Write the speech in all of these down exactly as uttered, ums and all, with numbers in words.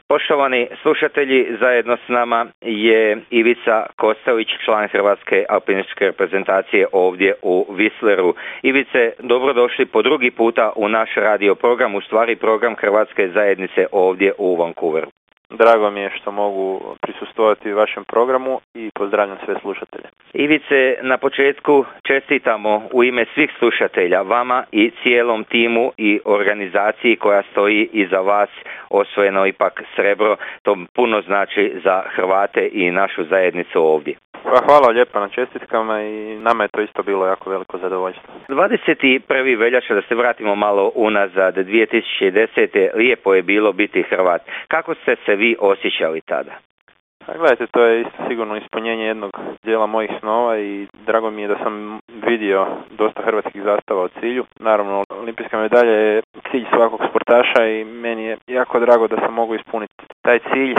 Poštovani slušatelji, zajedno s nama je Ivica Kostelić, član Hrvatske alpinističke reprezentacije ovdje u Whistleru. Ivice, dobrodošli po drugi puta u naš radio program, u stvari program Hrvatske zajednice ovdje u Vancouveru. Drago mi je što mogu prisustvovati vašem programu i pozdravljam sve slušatelje. Ivice, na početku čestitamo u ime svih slušatelja, vama i cijelom timu i organizaciji koja stoji iza vas, osvojeno ipak srebro. To puno znači za Hrvate i našu zajednicu ovdje. Pa hvala lijepa na čestitkama i nama je to isto bilo jako veliko zadovoljstvo. dvadeset prvi veljače, da se vratimo malo unazad, dvije tisuće desete. lijepo je bilo biti Hrvat. Kako ste se vi osjećali tada? A gledajte, to je isto sigurno ispunjenje jednog dijela mojih snova i drago mi je da sam vidio dosta hrvatskih zastava u cilju. Naravno, olimpijska medalja je cilj svakog sportaša i meni je jako drago da sam mogu ispuniti taj cilj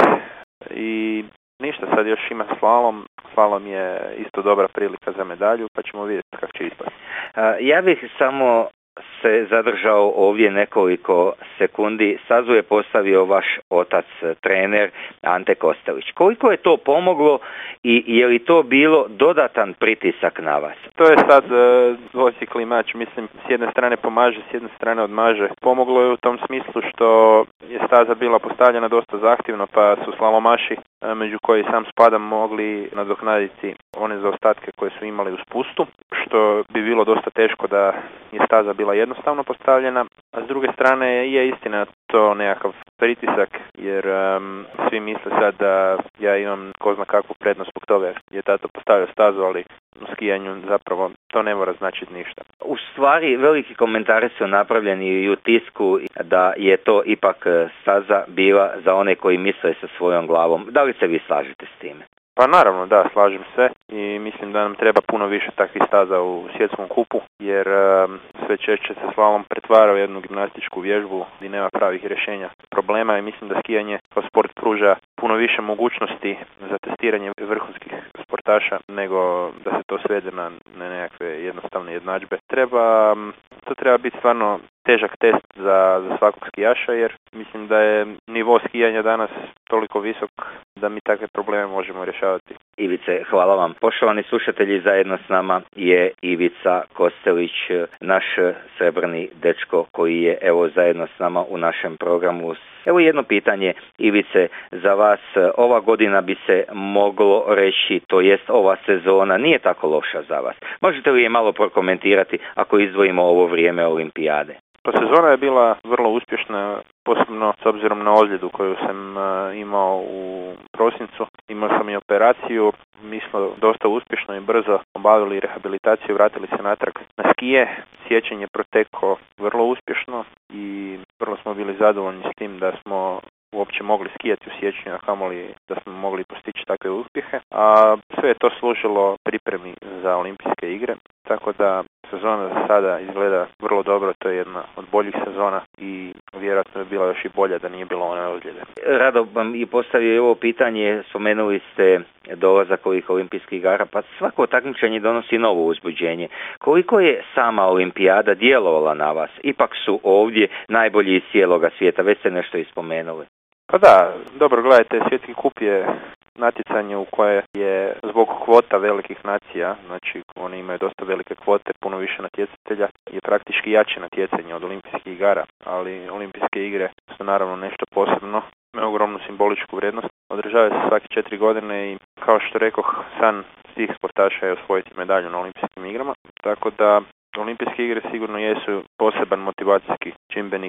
i ništa, sad još ima slalom. Slalom je isto dobra prilika za medalju, pa ćemo vidjeti kako će ispasti. Ja bih samo se zadržao ovdje nekoliko sekundi. Stazu je postavio vaš otac, trener Ante Kostelić. Koliko je to pomoglo i je li to bilo dodatan pritisak na vas? To je sad uh, dvosjekli mač. Mislim, s jedne strane pomaže, s jedne strane odmaže. Pomoglo je u tom smislu što je staza bila postavljena dosta zahtjevno, pa su slalomaši, među koji sam spadam, mogli nadoknaditi one zaostatke koje su imali u spustu, što bi bilo dosta teško da je staza bila jednostavno postavljena, a s druge strane je istina to nekakav pritisak, jer um, svi misle sad da ja imam ko zna kakvu prednost zbog toga jer je tato postavio stazu, ali u skijanju zapravo to ne mora značiti ništa. U stvari veliki komentari su napravljeni i u tisku da je to ipak staza bila za one koji misle sa svojom glavom. Da li se vi slažete s time? Pa naravno, da, slažem se i mislim da nam treba puno više takvih staza u svjetskom kupu, jer um, sve češće se slalom pretvara u jednu gimnastičku vježbu gdje nema pravih rješenja problema i mislim da skijanje kao sport pruža puno više mogućnosti za testiranje vrhunskih sportaša nego da se to svede na, na nekakve jednostavne jednadžbe. Treba, um, to treba biti stvarno težak test za, za svakog skijaša jer mislim da je nivo skijanja danas toliko visok da mi takve probleme možemo rješavati. Ivice, hvala vam. Poštovani slušatelji, zajedno s nama je Ivica Kostelić, naš srebrni dečko koji je evo zajedno s nama u našem programu. Evo jedno pitanje, Ivice, za vas ova godina bi se moglo reći, to jest ova sezona nije tako loša za vas. Možete li je malo prokomentirati ako izdvojimo ovo vrijeme olimpijade? Pa sezona je bila vrlo uspješna, posebno s obzirom na ozljedu koju sam uh, imao u prosincu. Imao sam i operaciju, mi smo dosta uspješno i brzo obavili rehabilitaciju, vratili se natrag na skije. Siječanj je protekao vrlo uspješno i vrlo smo bili zadovoljni s tim da smo uopće mogli skijati u siječnju, a kamoli da smo mogli postići takve uspjehe. A sve je to služilo pripremi za olimpijske igre, tako da sezona za sada izgleda vrlo dobro, to je jedna od boljih sezona i vjerojatno je bila još i bolja da nije bilo one ozljede. Rado vam i postavio ovo pitanje, spomenuli ste dolazak ovih olimpijskih igara, pa svako takmičenje donosi novo uzbuđenje. Koliko je sama olimpijada djelovala na vas? Ipak su ovdje najbolji iz cijeloga svijeta, već ste nešto ispomenuli. Pa da, dobro, gledajte, svjetski kup je natjecanje u koje je zbog kvota velikih nacija, znači oni imaju dosta velike kvote, puno više natjecatelja, je praktički jače natjecanje od olimpijskih igara, ali olimpijske igre su naravno nešto posebno, imaju ogromnu simboličku vrijednost, održavaju se svake četiri godine i kao što rekoh, san svih sportaša je osvojiti medalju na olimpijskim igrama, tako da olimpijske igre sigurno jesu poseban motivacijski čimbenik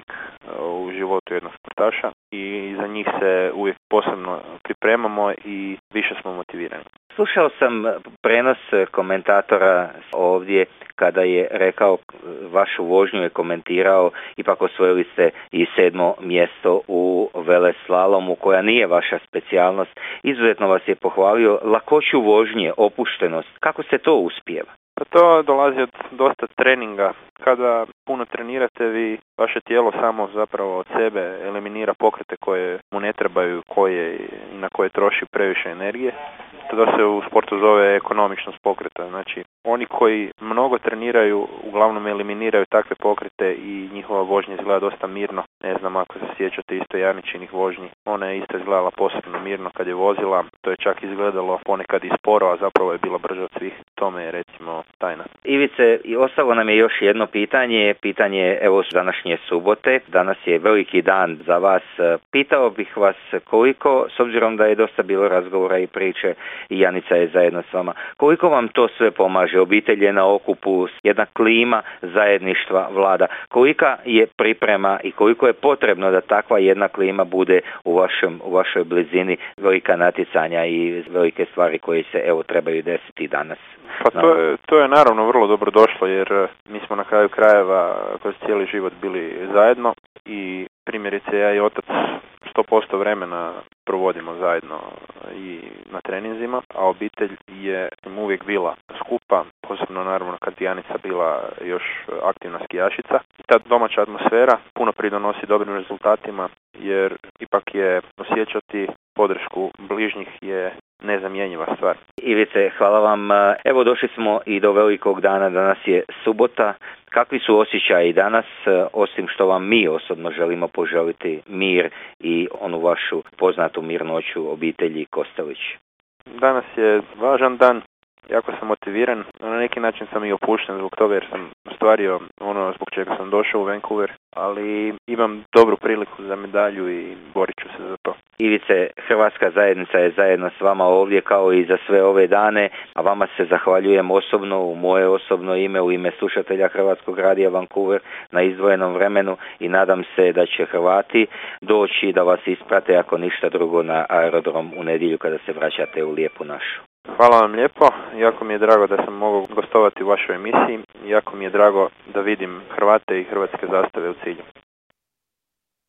u životu jednog sportaša i za njih se uvijek posebno pripremamo i više smo motivirani. Slušao sam prenos komentatora ovdje kada je rekao, vašu vožnju je komentirao, ipak osvojili ste i sedmo mjesto u veleslalomu koja nije vaša specijalnost. Izuzetno vas je pohvalio lakoću vožnje, opuštenost. Kako se to uspijeva? Pa to dolazi od dosta treninga. Kada puno trenirate, vi, vaše tijelo samo zapravo od sebe eliminira pokrete koje mu ne trebaju, koje i na koje troši previše energije. to se u sportu zove ekonomičnost pokreta. Znači, oni koji mnogo treniraju, uglavnom eliminiraju takve pokrete i njihova vožnja izgleda dosta mirno. Ne znam ako se sjećate isto Jarničinih vožnji. Ona je isto izgledala posebno mirno kad je vozila. To je čak izgledalo ponekad i sporo, a zapravo je bila brža od svih. Tome je recimo tajna. Ivice, i ostalo nam je još jedno pitanje. Pitanje evo današnje subote. Danas je veliki dan za vas. Pitao bih vas koliko, s obzirom da je dosta bilo razgovora i priče i Janica je zajedno s vama, koliko vam to sve pomaže? Obitelj je na okupu, jedna klima zajedništva vlada. Kolika je priprema i koliko je potrebno da takva jedna klima bude u, vašem, u vašoj blizini, velika natjecanja i velike stvari koje se evo trebaju desiti danas? Pa to je, to je naravno vrlo dobro došlo jer mi smo na kraju krajeva kroz cijeli život bili zajedno i primjerice ja i otac sto posto vremena provodimo zajedno i na treninzima, a obitelj je uvijek bila skupa, posebno naravno kad Janica bila još aktivna skijašica. Ta domaća atmosfera puno pridonosi dobrim rezultatima jer ipak je osjećati podršku bližnjih je nezamjenjiva stvar. Ivice, hvala vam. Evo došli smo i do velikog dana, danas je subota. Kakvi su osjećaji danas, osim što vam mi osobno želimo poželiti mir i onu vašu poznatu mirnoću obitelji Kostelić? Danas je važan dan, jako sam motiviran, na neki način sam i opušten zbog toga jer sam ostvario ono zbog čega sam došao u Vancouver, ali imam dobru priliku za medalju i borit ću se za to. Ivice, Hrvatska zajednica je zajedno s vama ovdje kao i za sve ove dane, a vama se zahvaljujem osobno, u moje osobno ime, u ime slušatelja Hrvatskog radija Vancouver na izdvojenom vremenu i nadam se da će Hrvati doći da vas isprate ako ništa drugo na aerodrom u nedjelju kada se vraćate u lijepu našu. Hvala vam lijepo, jako mi je drago da sam mogao gostovati u vašoj emisiji, jako mi je drago da vidim Hrvate i hrvatske zastave u cilju.